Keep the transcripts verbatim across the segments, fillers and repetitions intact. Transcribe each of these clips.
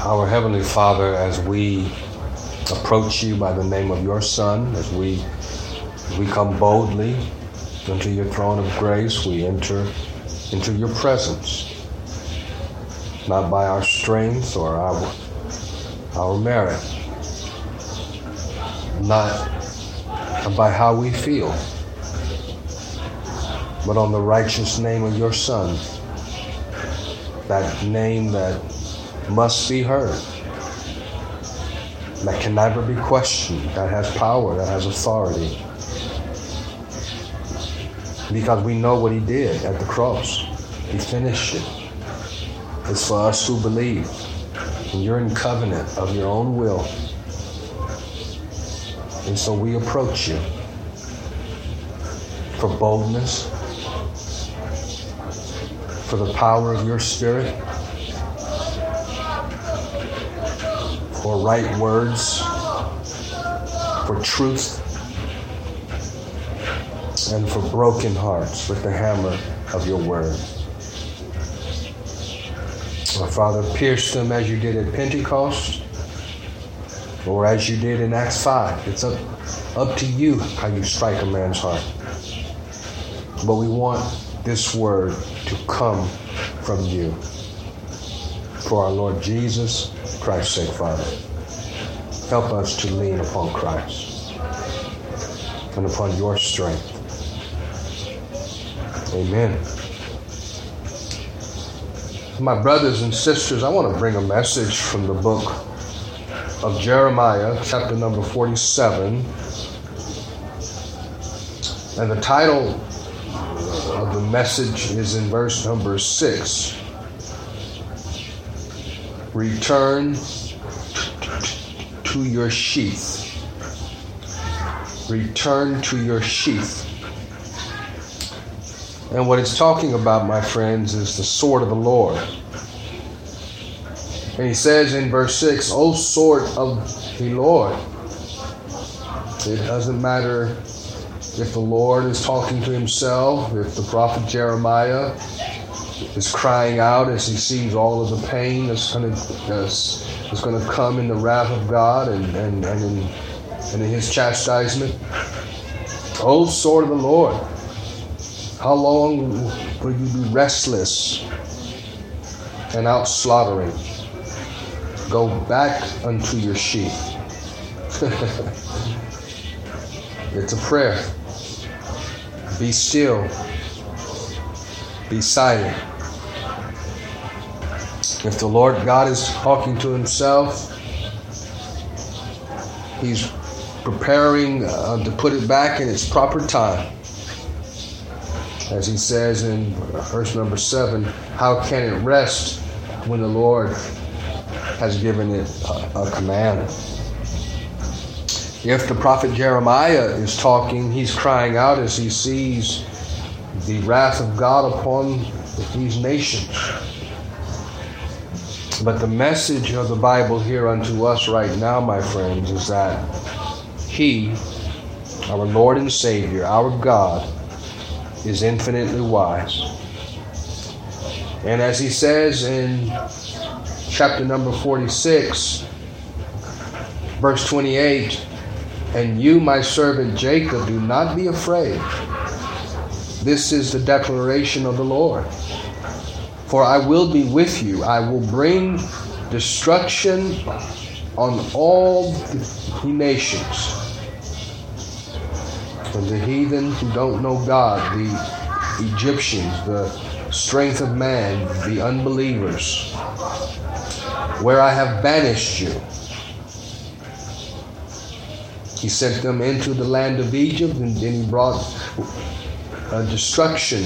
Our Heavenly Father, as we approach you by the name of your Son, as we, as we come boldly into your throne of grace, we enter into your presence, not by our strength or our, our merit, not by how we feel, but on the righteous name of your Son, that name that must be heard, that can never be questioned, that has power, that has authority. Because we know what he did at the cross. He finished it. It's for us who believe. And you're in covenant of your own will. And so we approach you for boldness, for the power of your Spirit, for right words, for truth, and for broken hearts with the hammer of your word. Our Father, pierce them as you did at Pentecost, or as you did in Acts five. It's up, up to you how you strike a man's heart. But we want this word to come from you. For our Lord Jesus Christ's sake, Father, help us to lean upon Christ and upon your strength. Amen. My brothers and sisters, I want to bring a message from the book of Jeremiah, chapter number forty-seven. And the title of the message is in verse number six. Return to your sheath. Return to your sheath. And what it's talking about, my friends, is the sword of the Lord. And he says in verse six, O sword of the Lord. It doesn't matter if the Lord is talking to himself, if the prophet Jeremiah is crying out as he sees all of the pain that's going to that's, that's going to come in the wrath of God and, and, and, in, and in his chastisement. O sword of the Lord, how long will you be restless and out slaughtering? Go back unto your sheath. It's a prayer. Be still. Be silent. If the Lord God is talking to himself, he's preparing uh, to put it back in its proper time. As he says in verse number seven, how can it rest when the Lord has given it a, a command? If the prophet Jeremiah is talking, he's crying out as he sees the wrath of God upon these nations. But the message of the Bible here unto us right now, my friends, is that he, our Lord and Savior, our God, is infinitely wise. And as he says in chapter number forty-six, verse twenty-eight, and you, my servant Jacob, do not be afraid. This is the declaration of the Lord. For I will be with you. I will bring destruction on all the nations. And the heathen who don't know God, the Egyptians, the strength of man, the unbelievers, where I have banished you. He sent them into the land of Egypt, and then he brought uh, destruction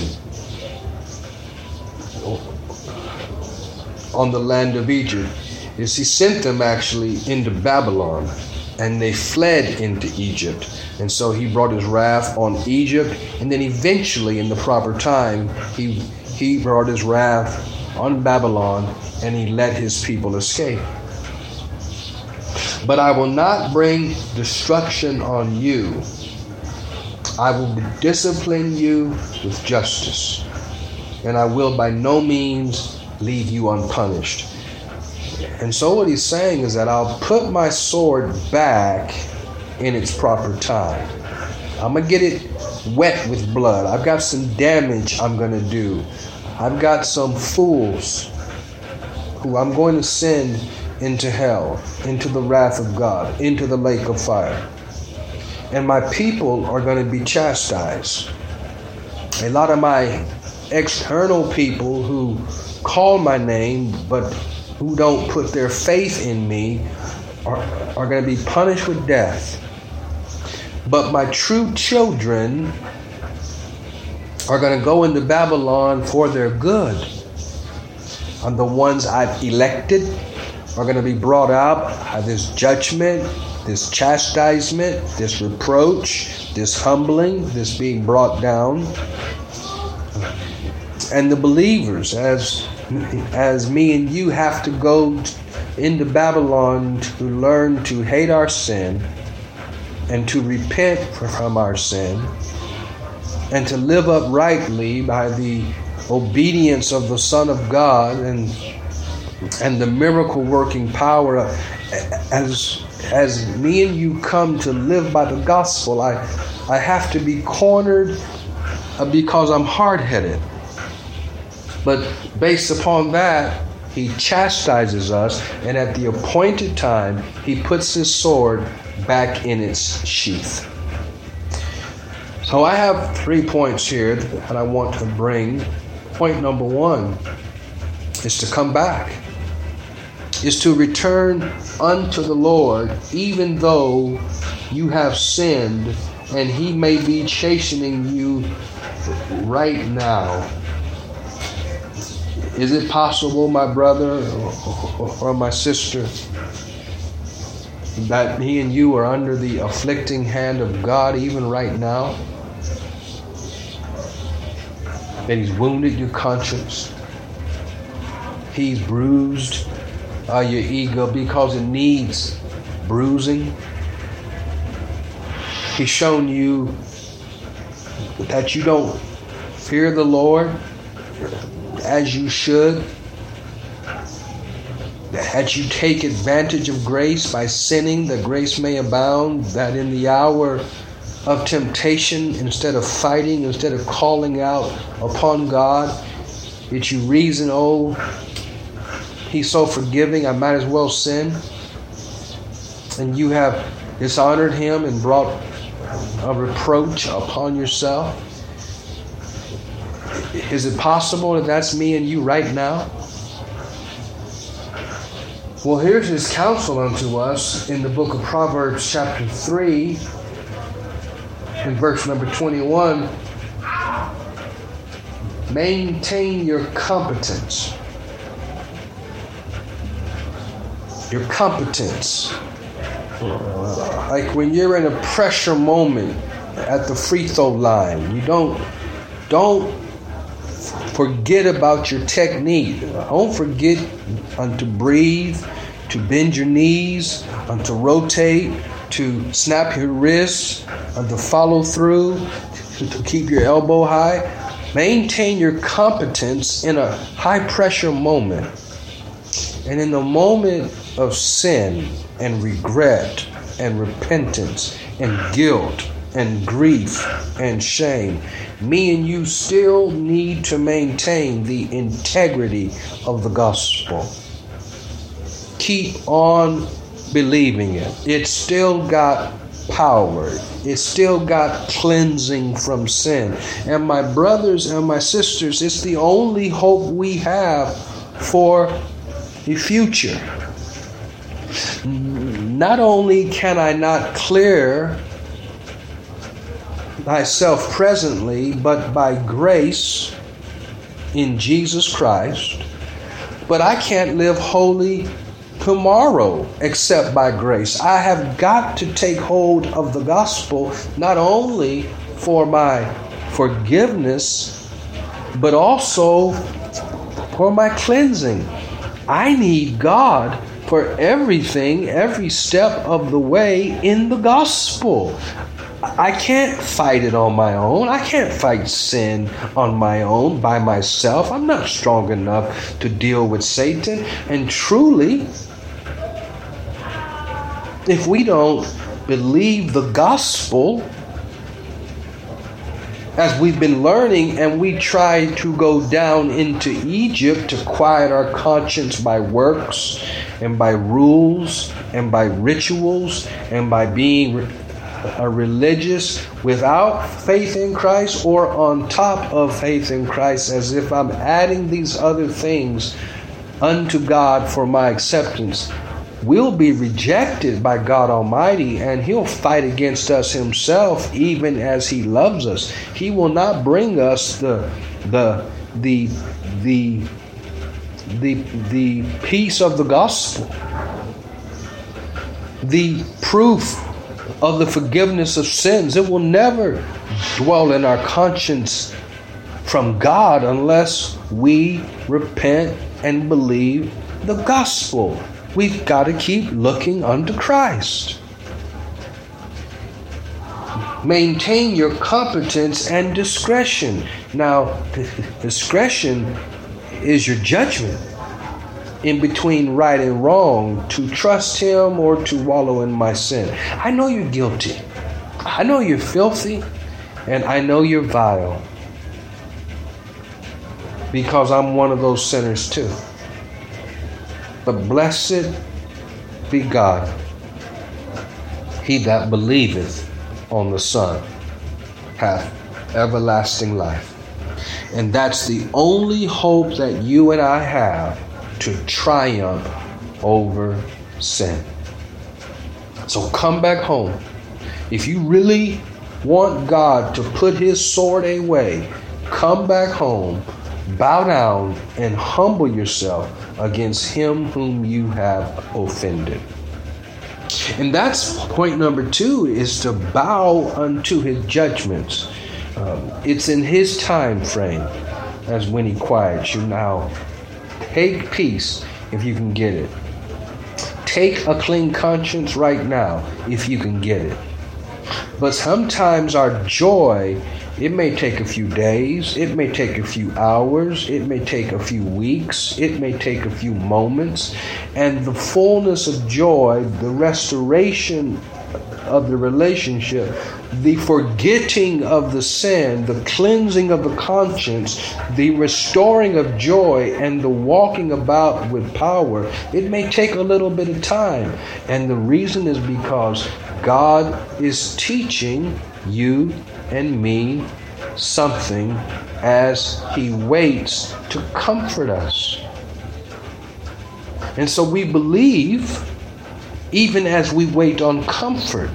on the land of Egypt. Is he sent them actually into Babylon, and they fled into Egypt. And so he brought his wrath on Egypt, and then eventually in the proper time, he he brought his wrath on Babylon, and he let his people escape. But I will not bring destruction on you. I will discipline you with justice, and I will by no means leave you unpunished. And so what he's saying is that I'll put my sword back in its proper time. I'm going to get it wet with blood. I've got some damage I'm going to do. I've got some fools who I'm going to send into hell, into the wrath of God, into the lake of fire. And my people are going to be chastised. A lot of my external people who call my name but who don't put their faith in me are, are going to be punished with death. But my true children are going to go into Babylon for their good. And the ones I've elected are going to be brought out by this judgment, this chastisement, this reproach, this humbling, this being brought down. And the believers, as, as me and you have to go into Babylon to learn to hate our sin, and to repent from our sin, and to live uprightly by the obedience of the Son of God and and the miracle working power of, as as me and you come to live by the gospel, I I have to be cornered because I'm hard-headed. But based upon that, he chastises us, and at the appointed time, he puts his sword back in its sheath. So I have three points here that I want to bring. Point number one is to come back, is to return unto the Lord, even though you have sinned and he may be chastening you right now. Is it possible, my brother or, or my sister, that he and you are under the afflicting hand of God even right now? That he's wounded your conscience. He's bruised uh, your ego because it needs bruising. He's shown you that you don't fear the Lord as you should. That you take advantage of grace by sinning, that grace may abound, that in the hour of temptation, instead of fighting, instead of calling out upon God, that you reason, oh, he's so forgiving, I might as well sin. And you have dishonored him and brought a reproach upon yourself. Is it possible that that's me and you right now? Well, here's his counsel unto us in the book of Proverbs chapter three, in verse number twenty-one. Maintain your competence. Your competence. Like when you're in a pressure moment at the free throw line, you don't, don't forget about your technique. Don't forget um, to breathe, to bend your knees, um, to rotate, to snap your wrists, um, to follow through, to, to keep your elbow high. Maintain your competence in a high pressure moment. And in the moment of sin and regret and repentance and guilt and grief and shame, me and you still need to maintain the integrity of the gospel. Keep on believing it. It's still got power. It's still got cleansing from sin. And my brothers and my sisters, it's the only hope we have for the future. Not only can I not clear thyself presently, but by grace in Jesus Christ, but I can't live holy tomorrow except by grace. I have got to take hold of the gospel, not only for my forgiveness, but also for my cleansing. I need God for everything, every step of the way in the gospel. I can't fight it on my own. I can't fight sin on my own by myself. I'm not strong enough to deal with Satan. And truly, if we don't believe the gospel, as we've been learning, and we try to go down into Egypt to quiet our conscience by works and by rules and by rituals and by being a religious without faith in Christ or on top of faith in Christ, as if I'm adding these other things unto God for my acceptance, we'll be rejected by God Almighty, and He'll fight against us Himself, even as He loves us. He will not bring us the the the the the the peace of the gospel, the proof of the forgiveness of sins. It will never dwell in our conscience from God unless we repent and believe the gospel. We've got to keep looking unto Christ. Maintain your competence and discretion. Now, discretion is your judgment in between right and wrong, to trust Him or to wallow in my sin. I know you're guilty. I know you're filthy, and I know you're vile, because I'm one of those sinners too. But blessed be God, he that believeth on the Son hath everlasting life. And that's the only hope that you and I have to triumph over sin. So come back home. If you really want God to put His sword away, come back home, bow down, and humble yourself against him whom you have offended. And that's point number two, is to bow unto His judgments. Um, it's in His time frame as when He quiets you. Now, take peace if you can get it. Take a clean conscience right now if you can get it. But sometimes our joy, it may take a few days, it may take a few hours, it may take a few weeks, it may take a few moments, and the fullness of joy, the restoration of the relationship, the forgetting of the sin, the cleansing of the conscience, the restoring of joy, and the walking about with power, it may take a little bit of time. And the reason is because God is teaching you and me something as He waits to comfort us. And so we believe even as we wait on comfort.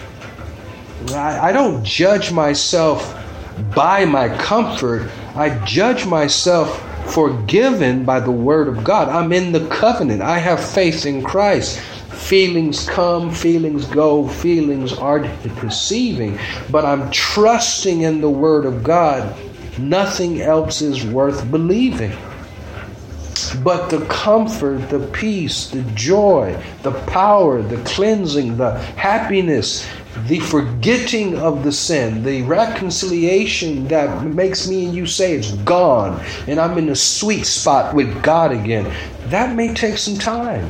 I, I don't judge myself by my comfort. I judge myself forgiven by the Word of God. I'm in the covenant. I have faith in Christ. Feelings come, feelings go, feelings are deceiving, but I'm trusting in the Word of God. Nothing else is worth believing. But the comfort, the peace, the joy, the power, the cleansing, the happiness, the forgetting of the sin, the reconciliation that makes me and you say it's gone and I'm in a sweet spot with God again, that may take some time.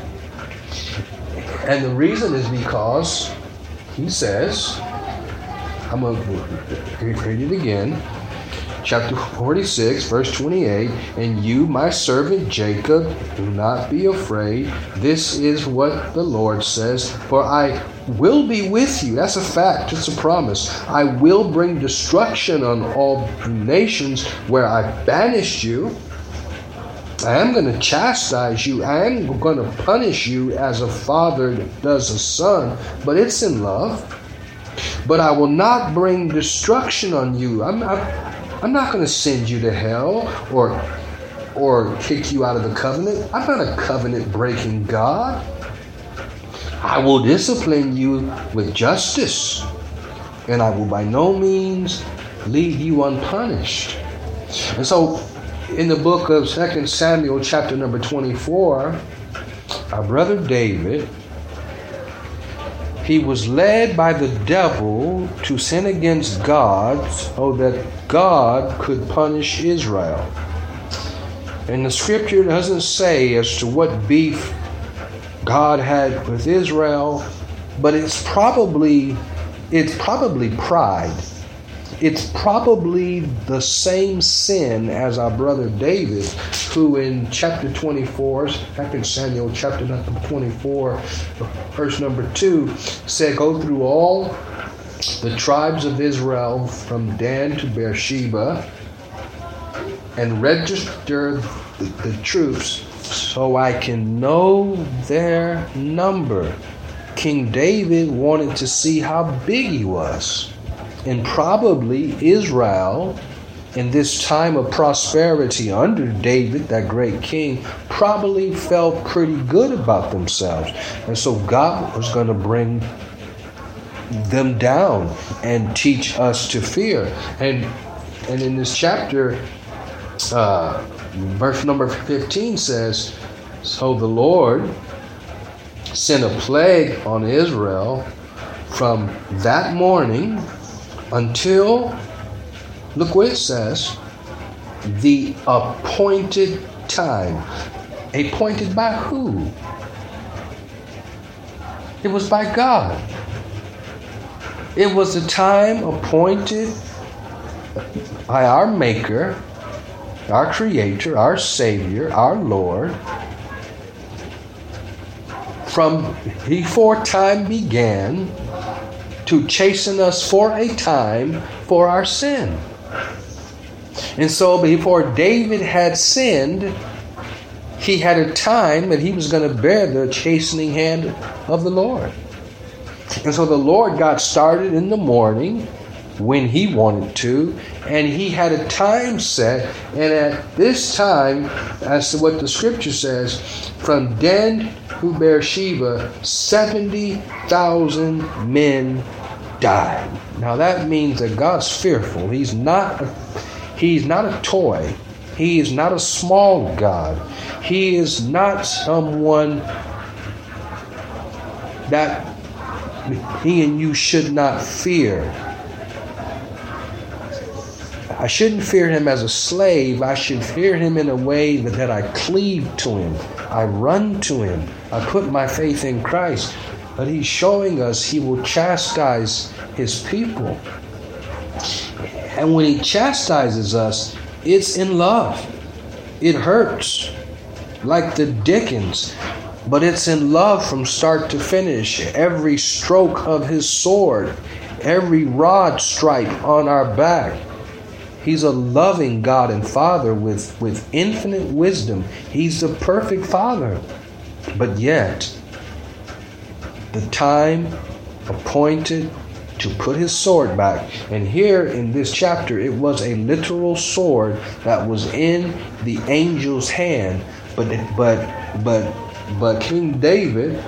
And the reason is because He says, I'm going to read it again, chapter forty-six, verse twenty-eight, and you, my servant Jacob, do not be afraid. This is what the Lord says, for I will be with you. That's a fact. It's a promise. I will bring destruction on all nations where I banished you. I am going to chastise you. I am going to punish you as a father does a son, but it's in love. But I will not bring destruction on you. I'm not, I'm not going to send you to hell or, or kick you out of the covenant. I'm not a covenant-breaking God. I will discipline you with justice, and I will by no means leave you unpunished. And so, in the book of Second Samuel, chapter number twenty-four, our brother David, He was led by the devil to sin against God so that God could punish Israel. And the scripture doesn't say as to what beef God had with Israel, but it's probably it's probably pride. It's probably the same sin as our brother David, who in chapter twenty-four, Second Samuel chapter number twenty-four, verse number two, said, go through all the tribes of Israel from Dan to Beersheba and register the, the troops so I can know their number. King David wanted to see how big he was. And probably Israel, in this time of prosperity under David, that great king, probably felt pretty good about themselves. And so God was going to bring them down and teach us to fear. And and in this chapter, uh, verse number fifteen says, so the Lord sent a plague on Israel from that morning until, look what it says, the appointed time. Appointed by who? It was by God. It was the time appointed by our Maker, our Creator, our Savior, our Lord, from before time began, to chasten us for a time for our sin. And so before David had sinned, he had a time that he was going to bear the chastening hand of the Lord. And so the Lord got started in the morning when he wanted to, and he had a time set, and at this time, as to what the scripture says, from Dan to Beersheba, seventy thousand men died. Now that means that God's fearful. He's not a, he's not a toy. He is not a small God. He is not someone that he and you should not fear. I shouldn't fear him as a slave. I should fear him in a way that, that I cleave to him. I run to him. I put my faith in Christ. But he's showing us he will chastise his people. And when he chastises us, it's in love. It hurts, like the Dickens, but it's in love from start to finish. Every stroke of his sword, every rod stripe on our back. He's a loving God and Father with, with infinite wisdom. He's the perfect Father. But yet, the time appointed to put his sword back. And here in this chapter, it was a literal sword that was in the angel's hand. But but but but King David,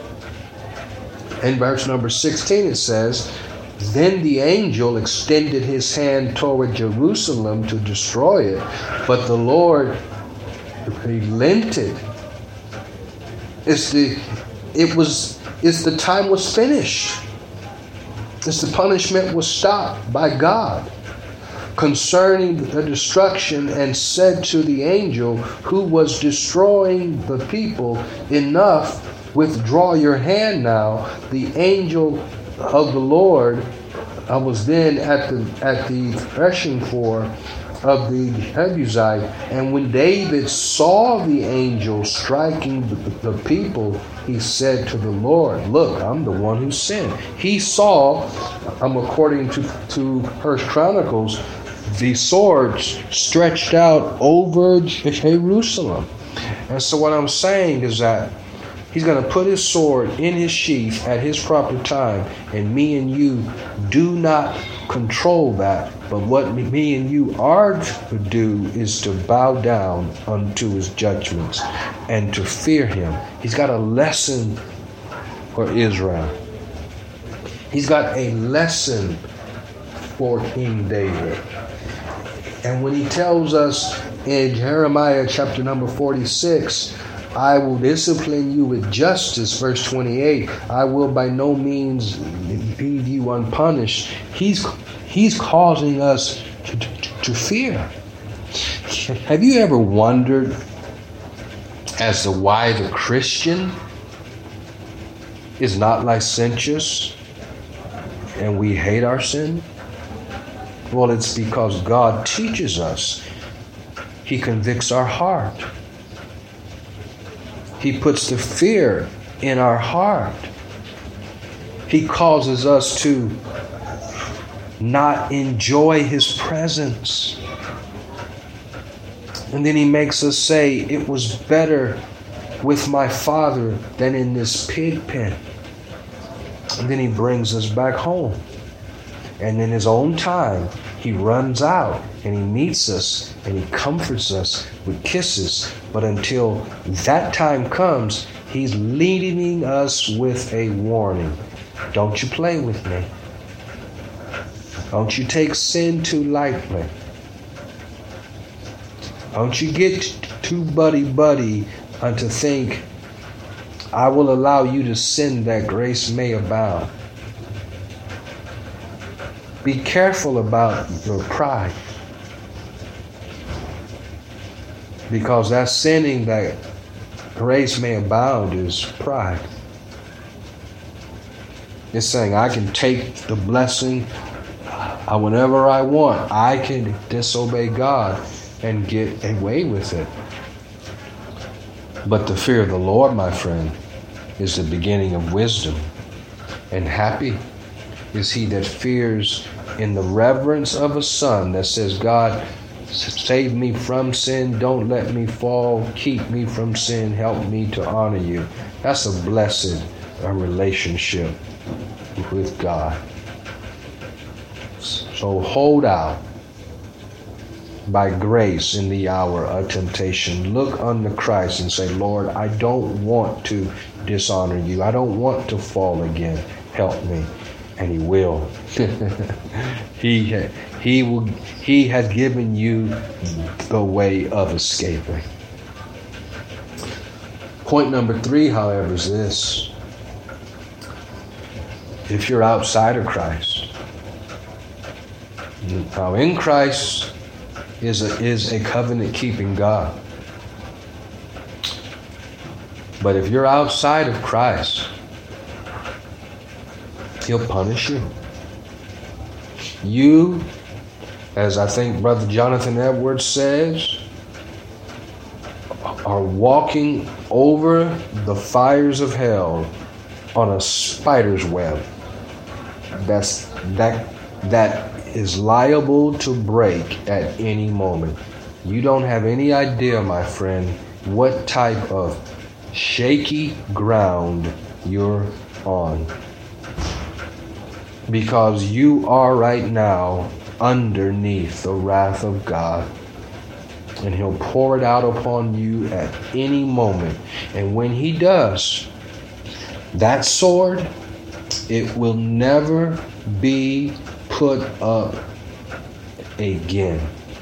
in verse number sixteen, it says, then the angel extended his hand toward Jerusalem to destroy it, but the Lord relented. It's the it was it's the time was finished. It's the punishment was stopped by God concerning the destruction, and said to the angel who was destroying the people, enough, withdraw your hand now. The angel of the Lord I was then at the at the threshing floor of the Jebusite, and when David saw the angel striking the, the people, he said to the Lord, look, I'm the one who sinned. He saw, um, according to, to First Chronicles, the sword stretched out over Jerusalem. And so what I'm saying is that he's going to put his sword in his sheath at his proper time, and me and you do not control that. But what me and you are to do is to bow down unto his judgments and to fear him. He's got a lesson for Israel. He's got a lesson for King David. And when he tells us in Jeremiah chapter number forty-six, I will discipline you with justice, verse twenty-eight. I will by no means leave you unpunished. He's, he's causing us to, to, to fear. Have you ever wondered as to why the Christian is not licentious and we hate our sin? Well, it's because God teaches us. He convicts our heart. He puts the fear in our heart. He causes us to not enjoy His presence. And then He makes us say, it was better with my Father than in this pig pen. And then He brings us back home. And in His own time, He runs out and He meets us and He comforts us with kisses. But until that time comes, He's leading us with a warning. Don't you play with me. Don't you take sin too lightly. Don't you get too buddy-buddy unto think, I will allow you to sin that grace may abound. Be careful about your pride. Because that sinning that grace may abound is pride. It's saying I can take the blessing whenever I want. I can disobey God and get away with it. But the fear of the Lord, my friend, is the beginning of wisdom. And happy is he that fears in the reverence of a son that says, God, save me from sin. Don't let me fall. Keep me from sin. Help me to honor you. That's a blessed uh, relationship with God. So hold out by grace in the hour of temptation. Look unto Christ and say, Lord, I don't want to dishonor you. I don't want to fall again. Help me. And he will. he he will. He has given you the way of escaping. Point number three, however, is this. If you're outside of Christ, now in Christ is a, is a covenant-keeping God. But if you're outside of Christ, He'll punish you. You, as I think Brother Jonathan Edwards says, are walking over the fires of hell on a spider's web. That's that that is liable to break at any moment. You don't have any idea, my friend, what type of shaky ground you're on. Because you are right now underneath the wrath of God. And He'll pour it out upon you at any moment. And when He does, that sword, it will never be put up again.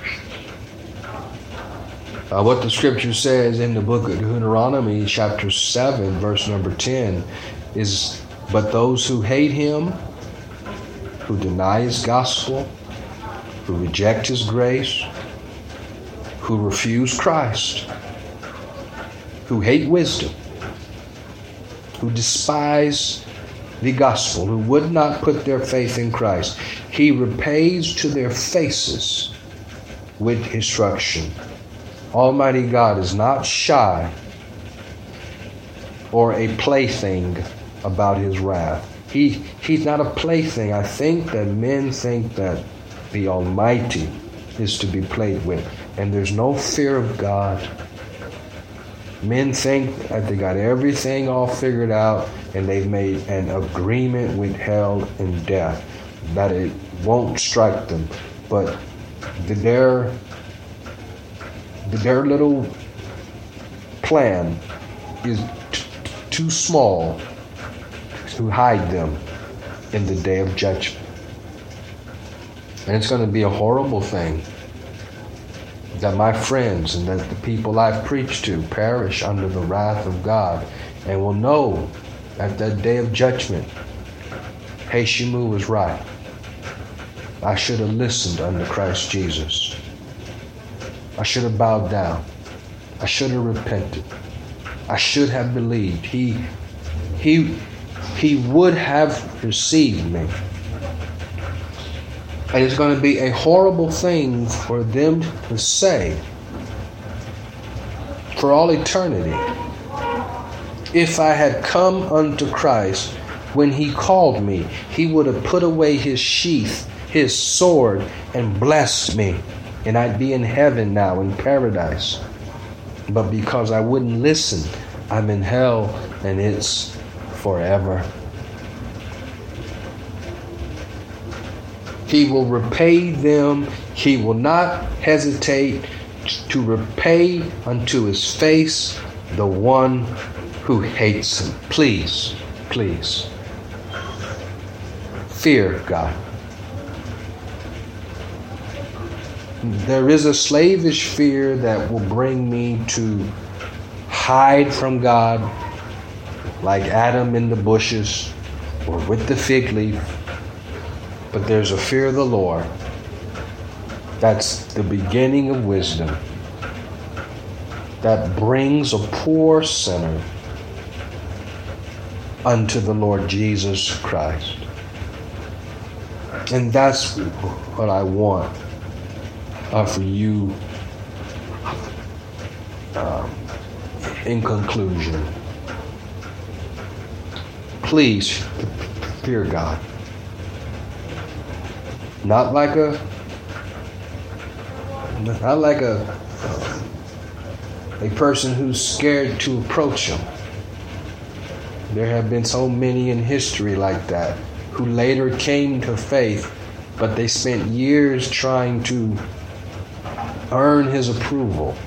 Uh, what the scripture says in the book of Deuteronomy, chapter seven, verse number ten, is, but those who hate Him, who deny His gospel, who reject His grace, who refuse Christ, who hate wisdom, who despise the gospel, who would not put their faith in Christ, He repays to their faces with destruction. Almighty God is not shy or a plaything about His wrath. He, he's not a plaything. I think that men think that the Almighty is to be played with. And there's no fear of God. Men think that they got everything all figured out and they've made an agreement with hell and death, that it won't strike them. But their, their little plan is t- too small to hide them in the day of judgment. And it's going to be a horrible thing. that my friends and that the people I've preached to perish under the wrath of God and will know at that day of judgment, hey, Shamu was right. I should have listened unto Christ Jesus. I should have bowed down. I should have repented. I should have believed. He, he, he would have received me. And it's going to be a horrible thing for them to say for all eternity. If I had come unto Christ when he called me, he would have put away his sheath, his sword, and blessed me. And I'd be in heaven now, in paradise. But because I wouldn't listen, I'm in hell, and it's forever. He will repay them. He will not hesitate to repay unto his face the one who hates him. Please, please, fear God. There is a slavish fear that will bring me to hide from God, like Adam in the bushes or with the fig leaf. But there's a fear of the Lord. That's the beginning of wisdom. That brings a poor sinner unto the Lord Jesus Christ. And that's what I want uh, for you um, in conclusion. Please fear God. Not like a, not like a, a person who's scared to approach him. There have been so many in history like that who later came to faith, but they spent years trying to earn his approval,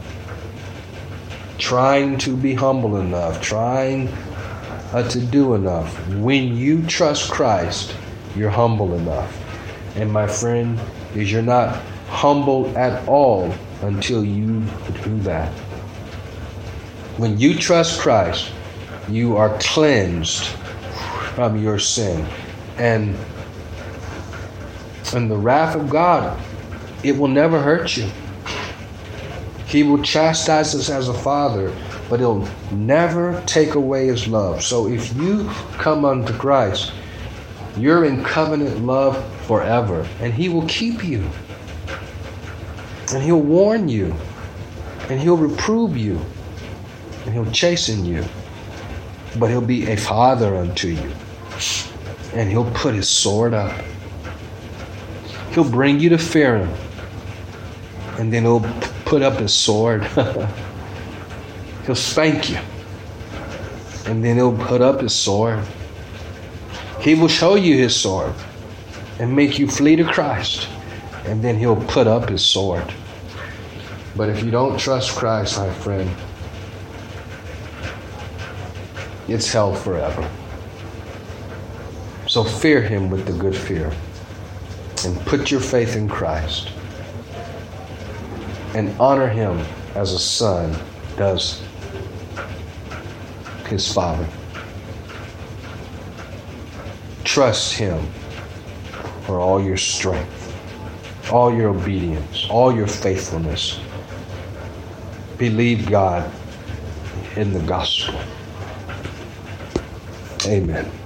trying to be humble enough, trying uh, to do enough. When you trust Christ, you're humble enough. And my friend, is you're not humble at all until you do that. When you trust Christ, you are cleansed from your sin. And, and the wrath of God, it will never hurt you. He will chastise us as a father, but he'll never take away his love. So if you come unto Christ, you're in covenant love forever, and he will keep you, and he'll warn you, and he'll reprove you, and he'll chasten you, but he'll be a father unto you, and he'll put his sword up. He'll bring you to fear him, and then he'll put up his sword. He'll spank you, and then he'll put up his sword. He will show you his sword and make you flee to Christ, and then he'll put up his sword. But if you don't trust Christ, my friend, it's hell forever. So fear him with the good fear, and put your faith in Christ, and honor him as a son does his father. Trust him for all your strength, all your obedience, all your faithfulness. Believe God in the gospel. Amen.